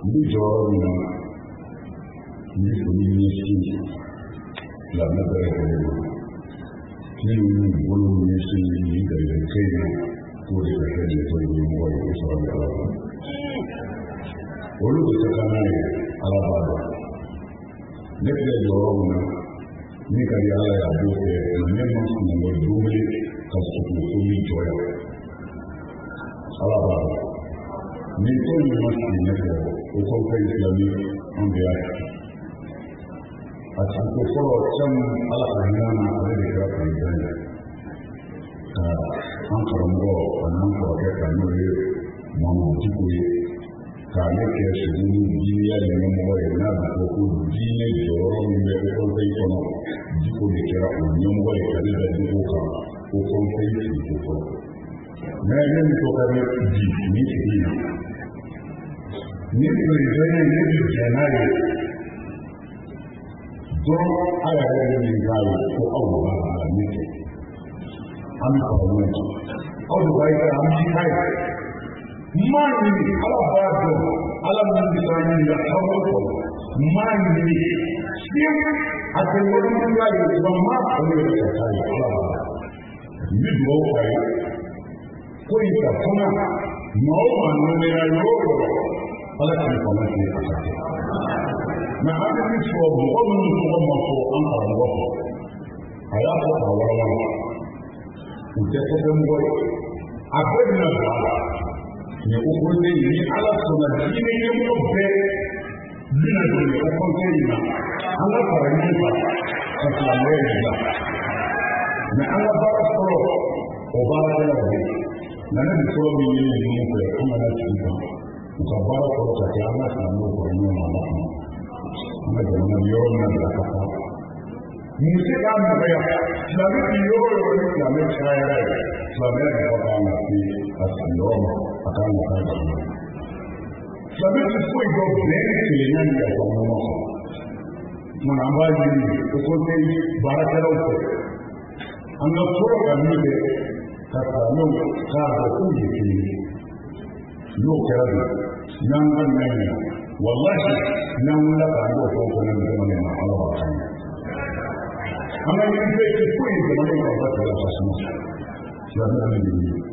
giorno di comunicazione la madre che un volume di del Kenya pure per le tue memorie che sono alla voluto sacanare alla base nelle giorno mica di alla abute non è non sono due costruzioni gioia alla base nei tuoi nostri o compagni islamici on the earth a tanto solo can ala kahinana ale de kira kan gani an karamɔgɔ an'an kɔrɔkɛ ka n'o ye Mamadu Diko ye k'ale kɛ suguni diinɛya ɲɛmɔgɔ ye n'a bɛ fɔ ko diinɛ jɔyɔrɔ min bɛ o kɔnfɛn kɔnɔ Diko de kɛra o ɲɛmɔgɔ ye k'ale da Diko kan o kɔnfɛn sigi ko fɔlɔ mais ne muso ka bɛ bi ni tigi na ni président ye ne bi jɛn n'a ye don a yɛrɛ ye min k'a ye ko aw de b'a la ne kɛ an bɛ fara ɲɔgɔn kan aw de b'a ye an b'i k'a ye maa ɲini ala b'a dɔn ala min bɛ taa ɲini ka aw bɛ fɔ maa ɲini fiyewu a tɛ wari min k'a ye wa maa kɔni yɛrɛ ka k'a ye ala b'a la n bɛ dugawu k'a ye ko in ka fana maa o maa nɔnɛra yɔrɔ o yɔrɔ ala k'i fanga se a ka kɛ. Mais an bɛ min fɔ mɔgɔ minnu tɔgɔ ma fɔ an karamɔgɔ fɔ a y'a fɔ k'a walawala u tɛ kɔfɛmɔgɔ ye a bɛɛ bɛna don a la mais o kɔrɔtɛ ni ala sɔnna diinɛ ɲɛmɔgɔ bɛɛ bɛna don o kɔrɔtɛ in na an ka fara ɲɔgɔn kan ka silamɛya dilan mais an ka baara fɔlɔ o baarakɛlaw de nka ne bɛ fɔlɔ min ɲini ninnu fɛ an kana sigi kan u ka baara fɔlɔ ka kɛ an ka silamɛw fara ɲɔgɔn kan ala kɔnɔ. An ka jamana yɔrɔ min bila ka taa mun se k'a nɔgɔya silamɛ bi yɔrɔ o yɔrɔ ni silamɛ cayara ye silamɛya nafa kan ka se a sigiyɔrɔ ma a kan ka taa jamana silamɛ ti foyi dɔn bɛn kelenya ni yafa ɲɔgɔn kan tuma an b'a ɲini o kɔnte baarakɛlaw fɛ an ka fɔlɔ ka min kɛ ka silamɛw k'a dɔn k'u ye kelen ye n'o kɛra bi n'an ka mɛn wallahi n'an wulila k'an b'o fɛn fɛnɛ min jamana in na ala b'a kan an ka ɲini bɛɛ tɛ foyi ye jamana in ka ala ka suma silamɛya min